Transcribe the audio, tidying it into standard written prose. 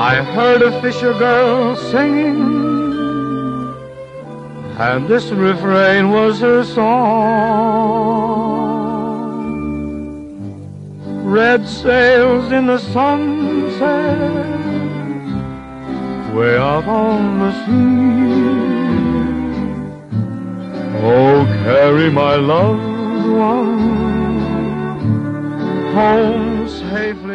I heard a fisher girl singing, and this refrain was her song. Red sails in the sunset, way out on the sea. Oh, carry my loved one home safely.